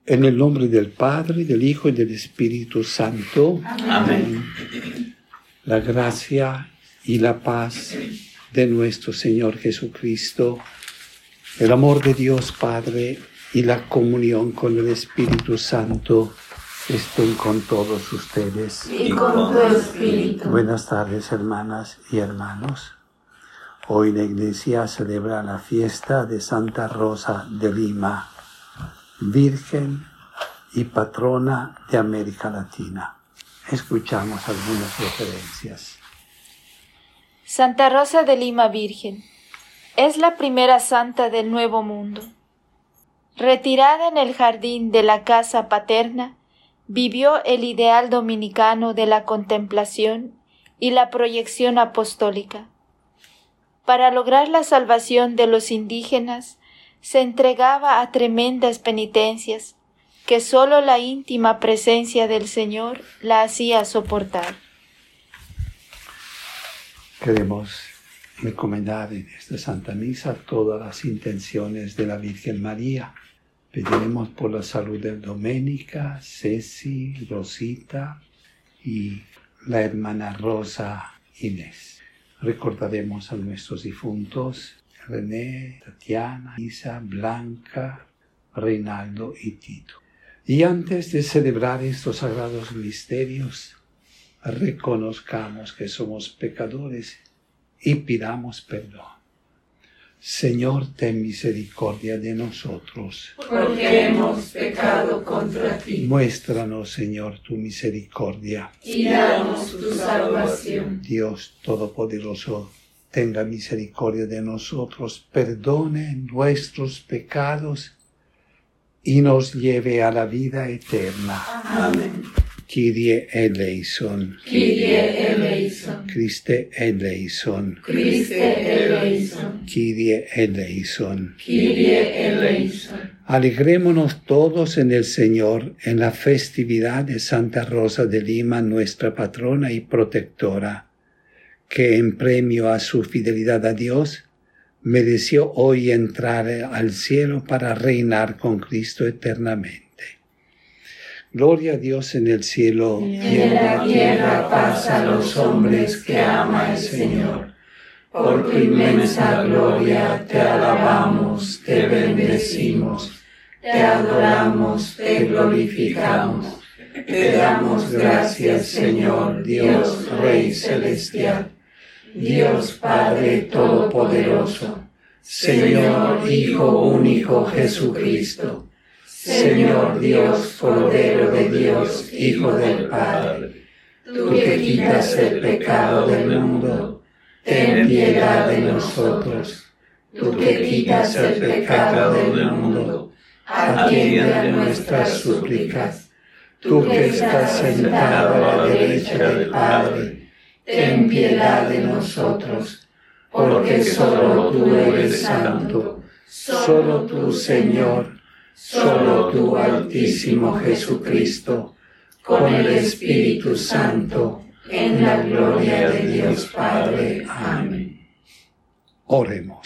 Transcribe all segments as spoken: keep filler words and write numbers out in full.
En el nombre del Padre, del Hijo y del Espíritu Santo. Amén. La gracia y la paz de nuestro Señor Jesucristo, el amor de Dios Padre y la comunión con el Espíritu Santo estén con todos ustedes. Y con tu espíritu. Buenas tardes, hermanas y hermanos. Hoy la Iglesia celebra la fiesta de Santa Rosa de Lima, Virgen y patrona de América Latina. Escuchamos algunas referencias. Santa Rosa de Lima Virgen es la primera santa del Nuevo Mundo. Retirada en el jardín de la casa paterna, vivió el ideal dominicano de la contemplación y la proyección apostólica. Para lograr la salvación de los indígenas, se entregaba a tremendas penitencias que sólo la íntima presencia del Señor la hacía soportar. Queremos encomendar en esta Santa Misa todas las intenciones de la Virgen María. Pediremos por la salud de Doménica, Ceci, Rosita y la hermana Rosa Inés. Recordaremos a nuestros difuntos, René, Tatiana, Isa, Blanca, Reinaldo y Tito. Y antes de celebrar estos sagrados misterios, reconozcamos que somos pecadores y pidamos perdón. Señor, ten misericordia de nosotros. Porque hemos pecado contra ti. Muéstranos, Señor, tu misericordia. Y danos tu salvación. Dios Todopoderoso, tenga misericordia de nosotros, perdone nuestros pecados y nos lleve a la vida eterna. Amén. Kyrie eleison. Kyrie eleison. Christe eleison. Christe eleison. Kyrie eleison. Kyrie eleison. Alegrémonos todos en el Señor en la festividad de Santa Rosa de Lima, nuestra patrona y protectora, que en premio a su fidelidad a Dios, mereció hoy entrar al cielo para reinar con Cristo eternamente. Gloria a Dios en el cielo. Y en la tierra paz a los hombres que ama el Señor. Por tu inmensa gloria te alabamos, te bendecimos, te adoramos, te glorificamos. Te damos gracias, Señor, Dios Rey Celestial, Dios Padre Todopoderoso, Señor Hijo único Jesucristo, Señor Dios, Cordero de Dios, Hijo del Padre, tú que quitas el pecado del mundo, ten piedad de nosotros. Tú que quitas el pecado del mundo, atiende a nuestras súplicas. Tú que estás sentado a la derecha del Padre, ten piedad de nosotros, porque solo tú eres santo, solo tú, Señor, solo tú, Altísimo Jesucristo, con el Espíritu Santo, en la gloria de Dios Padre. Amén. Oremos.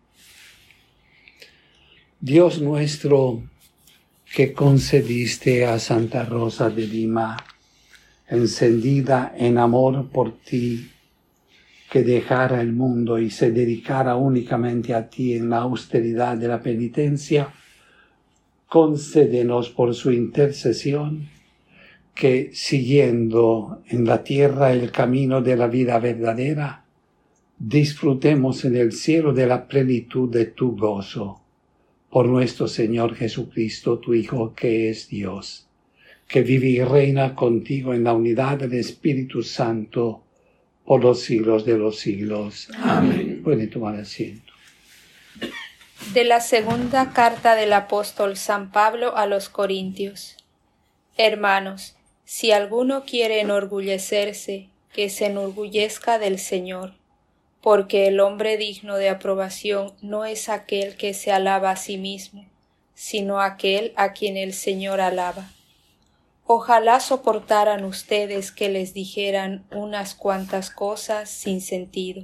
Dios nuestro, que concediste a Santa Rosa de Lima, encendida en amor por ti, que dejara el mundo y se dedicara únicamente a ti en la austeridad de la penitencia, concédenos por su intercesión que, siguiendo en la tierra el camino de la vida verdadera, disfrutemos en el cielo de la plenitud de tu gozo. Por nuestro Señor Jesucristo, tu Hijo, que es Dios, que vive y reina contigo en la unidad del Espíritu Santo, por los siglos de los siglos. Amén. Pueden tomar asiento. De la segunda carta del apóstol San Pablo a los Corintios. Hermanos, si alguno quiere enorgullecerse, que se enorgullezca del Señor, porque el hombre digno de aprobación no es aquel que se alaba a sí mismo, sino aquel a quien el Señor alaba. Ojalá soportaran ustedes que les dijeran unas cuantas cosas sin sentido.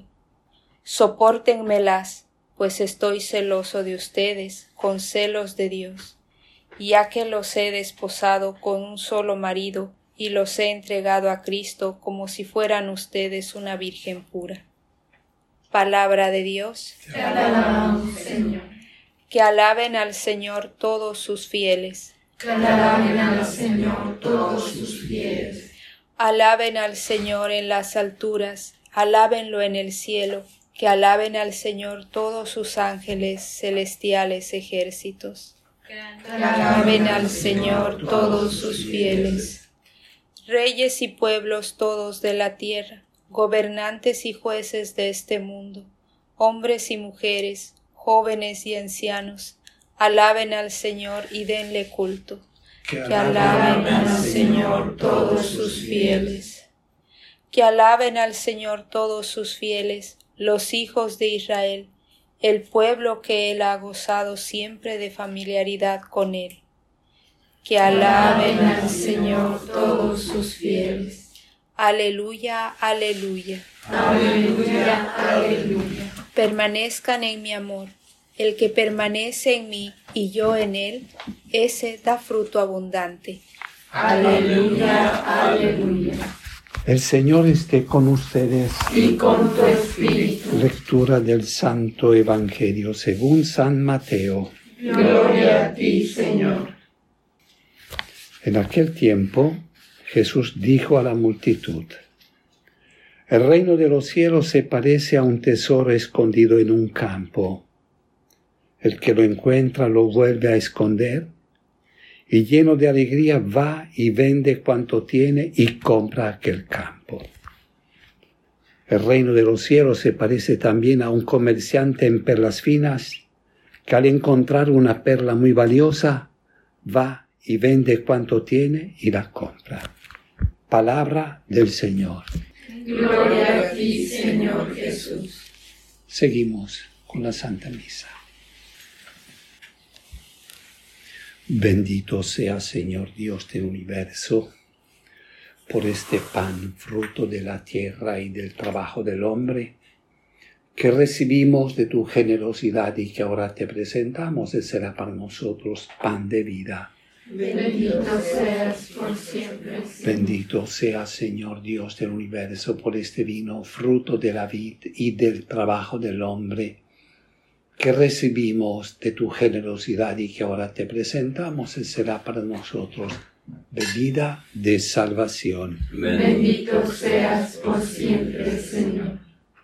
Sopórtenmelas, pues estoy celoso de ustedes con celos de Dios. ya que los he desposado con un solo marido y los he entregado a Cristo como si fueran ustedes una virgen pura. Palabra de Dios. Te alabamos, Señor. Que alaben al Señor todos sus fieles. Que alaben al Señor todos sus fieles. Alaben al Señor en las alturas, alábenlo en el cielo, que alaben al Señor todos sus ángeles celestiales ejércitos. Que alaben al Señor todos sus fieles. Reyes y pueblos todos de la tierra, gobernantes y jueces de este mundo, hombres y mujeres, jóvenes y ancianos, alaben al Señor y denle culto. Que alaben al Señor todos sus fieles. Que alaben al Señor todos sus fieles, los hijos de Israel, el pueblo que Él ha gozado siempre de familiaridad con Él. Que alaben al Señor todos sus fieles. Aleluya, aleluya. Aleluya, aleluya. Permanezcan en mi amor. El que permanece en mí y yo en él, ese da fruto abundante. Aleluya, aleluya. El Señor esté con ustedes. Y con tu espíritu. Lectura del Santo Evangelio según San Mateo. Gloria a ti, Señor. En aquel tiempo, Jesús dijo a la multitud: el reino de los cielos se parece a un tesoro escondido en un campo. El que lo encuentra lo vuelve a esconder, y lleno de alegría va y vende cuanto tiene y compra aquel campo. El reino de los cielos se parece también a un comerciante en perlas finas, que al encontrar una perla muy valiosa, va y vende cuanto tiene y la compra. Palabra del Señor. Gloria a ti, Señor Jesús. Seguimos con la Santa Misa. Bendito sea, Señor Dios del universo, por este pan, fruto de la tierra y del trabajo del hombre, que recibimos de tu generosidad y que ahora te presentamos, y será para nosotros pan de vida. Bendito seas por siempre. Bendito sea, Señor Dios del universo, por este vino, fruto de la vid y del trabajo del hombre, que recibimos de tu generosidad y que ahora te presentamos, y será para nosotros bebida de salvación. Bendito seas por siempre, Señor.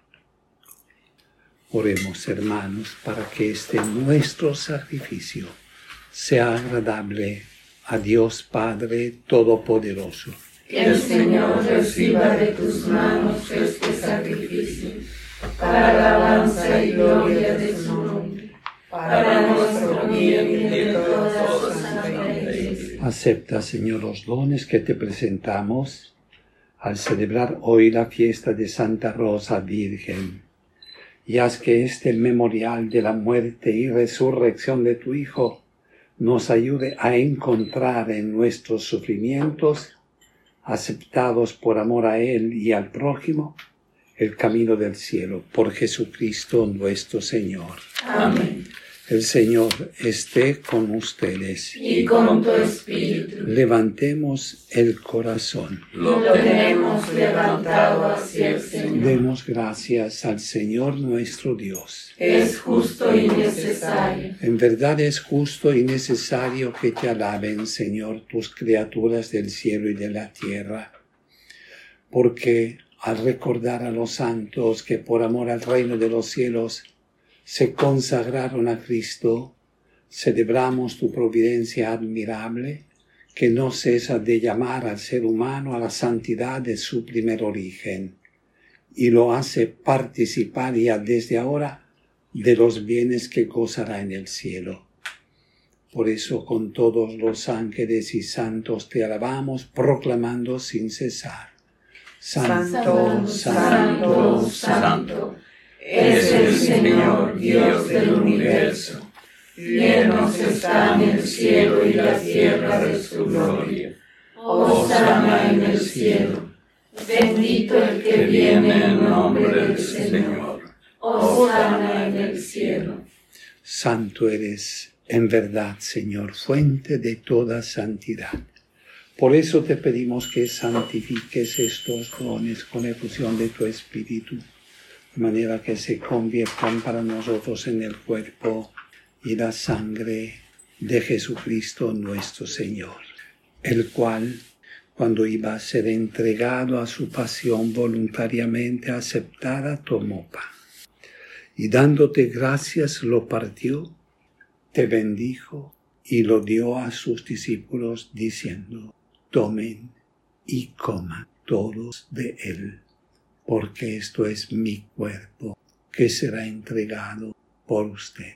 Oremos, hermanos, para que este nuestro sacrificio sea agradable a Dios Padre Todopoderoso. Que el Señor reciba de tus manos este sacrificio, para alabanza y gloria de su nombre, para nuestro bien y de toda su santa Iglesia. Acepta, Señor, los dones que te presentamos al celebrar hoy la fiesta de Santa Rosa Virgen, y haz que este memorial de la muerte y resurrección de tu Hijo nos ayude a encontrar en nuestros sufrimientos, aceptados por amor a Él y al prójimo, el camino del cielo, por Jesucristo nuestro Señor. Amén. El Señor esté con ustedes. Y con tu espíritu. Levantemos el corazón. Lo tenemos levantado hacia el Señor. Demos gracias al Señor nuestro Dios. Es justo y necesario. En verdad es justo y necesario que te alaben, Señor, tus criaturas del cielo y de la tierra, porque al recordar a los santos que por amor al reino de los cielos se consagraron a Cristo, celebramos tu providencia admirable, que no cesa de llamar al ser humano a la santidad de su primer origen, y lo hace participar ya desde ahora de los bienes que gozará en el cielo. Por eso con todos los ángeles y santos te alabamos, proclamando sin cesar: Santo, Santo, santo, santo, es el Señor Dios del universo. Llenos están el cielo y la tierra de su gloria. Hosana en el cielo. Bendito el que viene en nombre del Señor. Hosana en el cielo. Santo eres, en verdad, Señor, fuente de toda santidad. Por eso te pedimos que santifiques estos dones con efusión de tu Espíritu, de manera que se conviertan para nosotros en el cuerpo y la sangre de Jesucristo nuestro Señor, el cual, cuando iba a ser entregado a su pasión voluntariamente aceptada, tomó pan, y dándote gracias lo partió, te bendijo y lo dio a sus discípulos, diciendo: tomen y coman todos de él, porque esto es mi cuerpo, que será entregado por ustedes.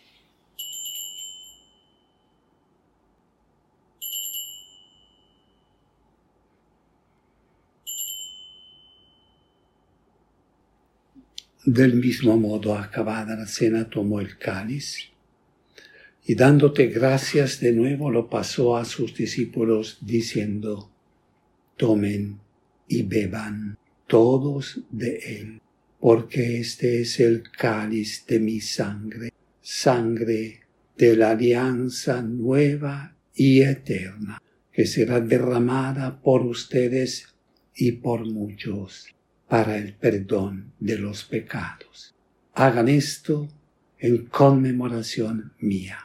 Del mismo modo, acabada la cena, tomó el cáliz y dándote gracias de nuevo lo pasó a sus discípulos, diciendo: tomen y beban todos de él, porque este es el cáliz de mi sangre, sangre de la alianza nueva y eterna, que será derramada por ustedes y por muchos para el perdón de los pecados. Hagan esto en conmemoración mía.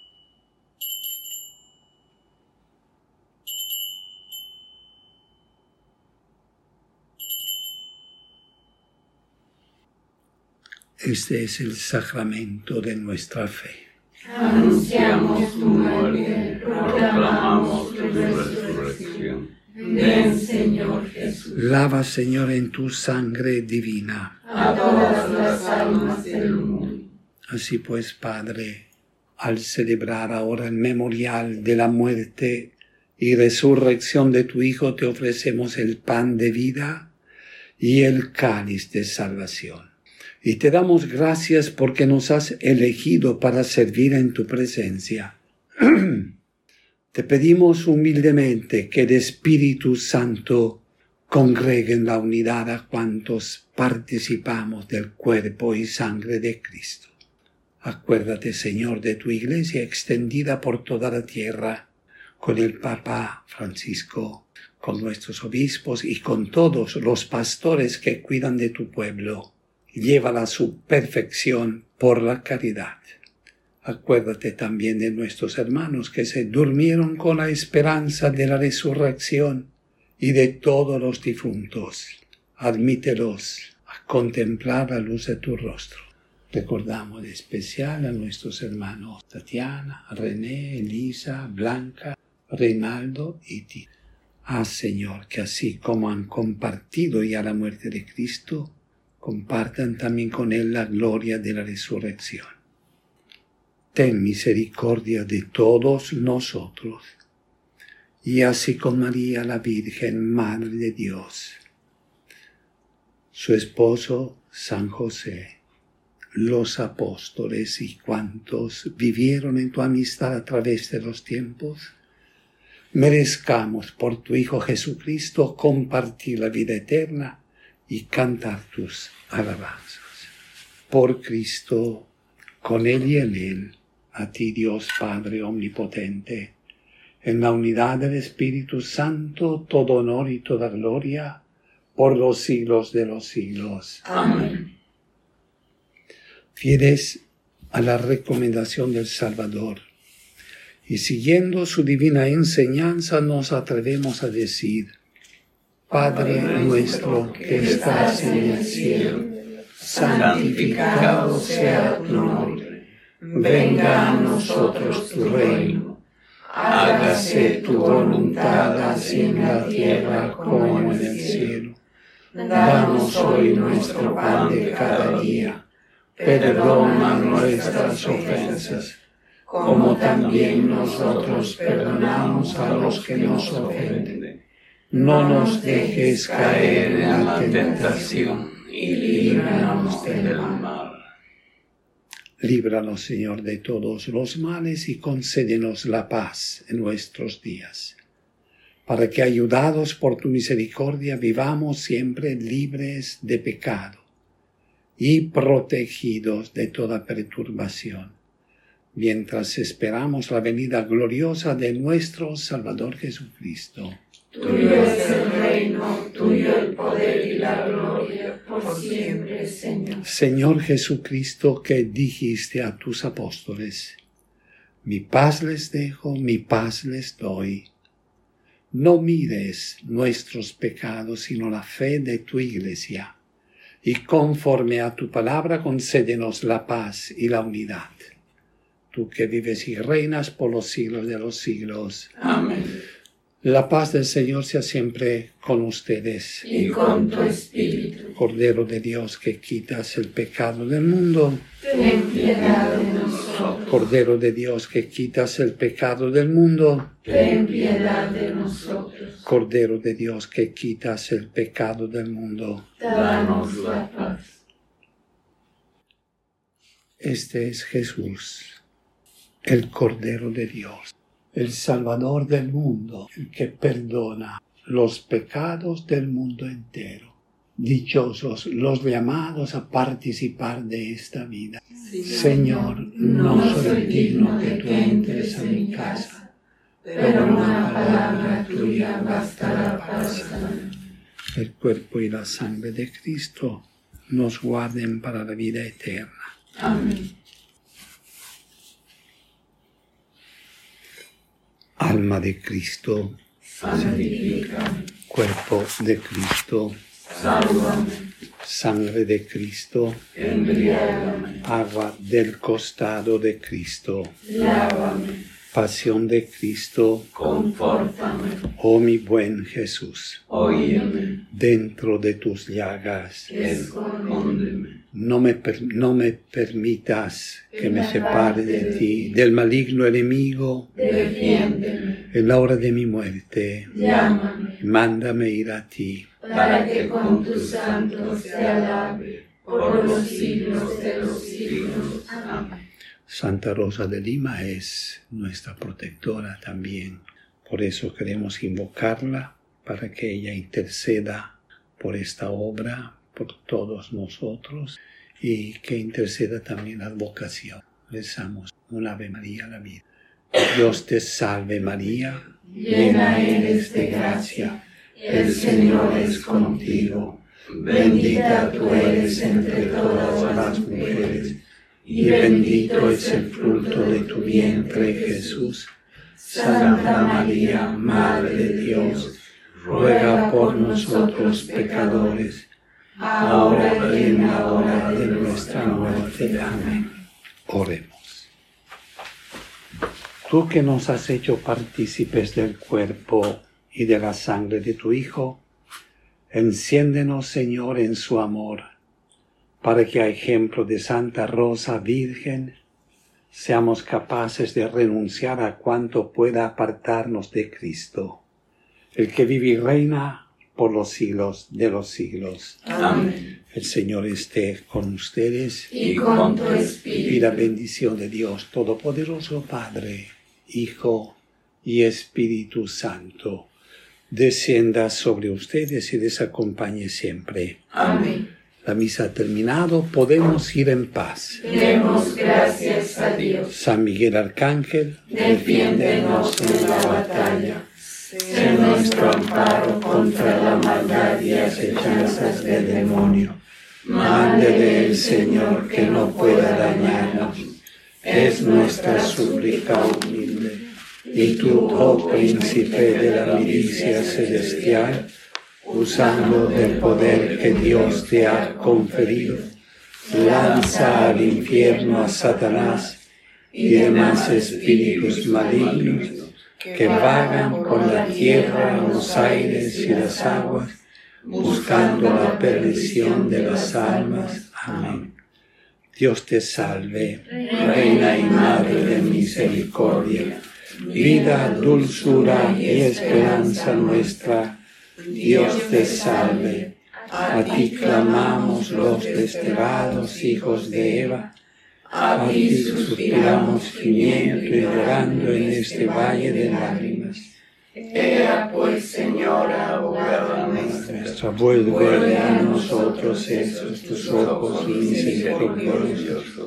Este es el sacramento de nuestra fe. Anunciamos tu muerte, proclamamos tu resurrección. Ven, Señor Jesús. Lava, Señor, en tu sangre divina a todas las almas del mundo. Así pues, Padre, al celebrar ahora el memorial de la muerte y resurrección de tu Hijo, te ofrecemos el pan de vida y el cáliz de salvación. Y te damos gracias porque nos has elegido para servir en tu presencia. Te pedimos humildemente que el Espíritu Santo congregue en la unidad a cuantos participamos del cuerpo y sangre de Cristo. Acuérdate, Señor, de tu Iglesia extendida por toda la tierra, con el Papa Francisco, con nuestros obispos y con todos los pastores que cuidan de tu pueblo. Llévala a su perfección por la caridad. Acuérdate también de nuestros hermanos que se durmieron con la esperanza de la resurrección y de todos los difuntos. Admítelos a contemplar la luz de tu rostro. Recordamos de especial a nuestros hermanos Tatiana, René, Elisa, Blanca, Reinaldo y ti. Haz, Señor, que así como han compartido ya la muerte de Cristo, compartan también con él la gloria de la resurrección. Ten misericordia de todos nosotros, y así con María la Virgen, Madre de Dios, su esposo San José, los apóstoles y cuantos vivieron en tu amistad a través de los tiempos, merezcamos por tu Hijo Jesucristo compartir la vida eterna y cantar tus alabanzas. Por Cristo, con Él y en Él, a ti Dios Padre Omnipotente, en la unidad del Espíritu Santo, todo honor y toda gloria, por los siglos de los siglos. Amén. Fieles a la recomendación del Salvador, y siguiendo su divina enseñanza, nos atrevemos a decir: Padre nuestro que estás en el cielo, santificado sea tu nombre. Venga a nosotros tu reino. Hágase tu voluntad así en la tierra como en el cielo. Danos hoy nuestro pan de cada día. Perdona nuestras ofensas, como también nosotros perdonamos a los que nos ofenden. No nos dejes caer en la tentación y líbranos del mal. Líbranos, Señor, de todos los males y concédenos la paz en nuestros días, para que, ayudados por tu misericordia, vivamos siempre libres de pecado y protegidos de toda perturbación, mientras esperamos la venida gloriosa de nuestro Salvador Jesucristo. Tuyo es el reino, tuyo el poder y la gloria, por siempre, Señor. Señor Jesucristo, que dijiste a tus apóstoles, mi paz les dejo, mi paz les doy. No mires nuestros pecados, sino la fe de tu Iglesia, y conforme a tu palabra concédenos la paz y la unidad. Tú que vives y reinas por los siglos de los siglos. Amén. La paz del Señor sea siempre con ustedes. Y con tu espíritu. Cordero de Dios, que quitas el pecado del mundo. Ten piedad de nosotros. Cordero de Dios, que quitas el pecado del mundo. Ten piedad de nosotros. Cordero de Dios, que quitas el pecado del mundo. Danos la paz. Este es Jesús, el Cordero de Dios, el Salvador del mundo, el que perdona los pecados del mundo entero. Dichosos los llamados a participar de esta vida. Sí, Señor, no soy digno que tú entres a mi casa, pero una palabra tuya bastará para sanar. El cuerpo y la sangre de Cristo nos guarden para la vida eterna. Amén. Alma de Cristo, Santifícame. cuerpo de Cristo, Sálvame. sangre de Cristo, Embriágame. agua del costado de Cristo, Lávame. pasión de Cristo, Confórtame. oh mi buen Jesús, Óyeme. dentro de tus llagas, Escóndeme. no me, per- no me permitas que me separe de ti, del maligno enemigo, Defiéndeme. en la hora de mi muerte, Llámame. mándame ir a ti. Para que con tus santos te alabe por los siglos de los siglos. Amén. Santa Rosa de Lima es nuestra protectora también. Por eso queremos invocarla para que ella interceda por esta obra, por todos nosotros, y que interceda también la vocación. Rezamos un Ave María a la vida. Dios te salve María, Llena eres de gracia, el Señor es contigo. Bendita tú eres entre todas las mujeres, y bendito es el fruto de tu vientre, Jesús. Santa María, Madre de Dios, ruega por nosotros pecadores, ahora y en la hora de nuestra muerte. Amén. oremos. Tú que nos has hecho partícipes del cuerpo y de la sangre de tu Hijo, enciéndenos, Señor, en su amor, para que a ejemplo de Santa Rosa Virgen seamos capaces de renunciar a cuanto pueda apartarnos de Cristo, el que vive y reina por los siglos de los siglos. Amén. El Señor esté con ustedes Y con tu y espíritu. la bendición de Dios Todopoderoso, Padre, Hijo y Espíritu Santo, descienda sobre ustedes y les acompañe siempre. Amén. La misa ha terminado, podemos ir en paz. Demos gracias a Dios. San Miguel Arcángel, Defiéndenos en la batalla. Sé nuestro amparo contra la maldad y acechanzas del demonio. Mándele el Señor que no pueda dañarnos. Es nuestra súplica humilde. y tú, oh príncipe de la milicia celestial, usando del poder que Dios te ha conferido, lanza al infierno a Satanás y demás espíritus malignos que vagan por la tierra, los aires y las aguas, buscando la perdición de las almas. Amén. Dios te salve, Reina y Madre de misericordia, vida, dulzura y esperanza nuestra. Dios te salve. A ti clamamos los desterrados hijos de Eva. A ti suspiramos gimiendo y llorando en este valle de lágrimas. Ea pues, Señora, abogada nuestra, Vuelve a nosotros esos tus ojos misericordiosos,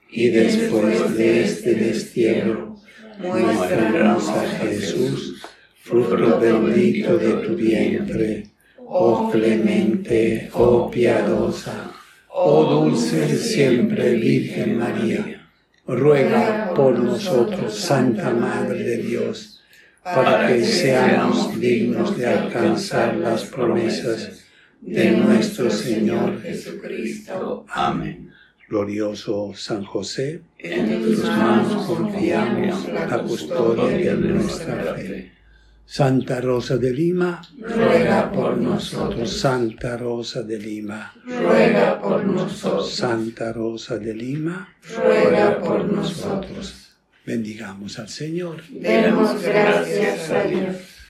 y después de este destierro, muéstranos a Jesús, fruto bendito de tu vientre. Oh clemente, oh piadosa, oh dulce siempre Virgen María, ruega por nosotros, Santa Madre de Dios, para que seamos dignos de alcanzar las promesas de nuestro Señor Jesucristo. Amén. Glorioso San José, en tus manos confiamos la custodia de nuestra fe. Santa Rosa de Lima, ruega por nosotros. Santa Rosa de Lima, ruega por nosotros. Santa Rosa de Lima, ruega por nosotros. Bendigamos al Señor. Demos gracias a Dios.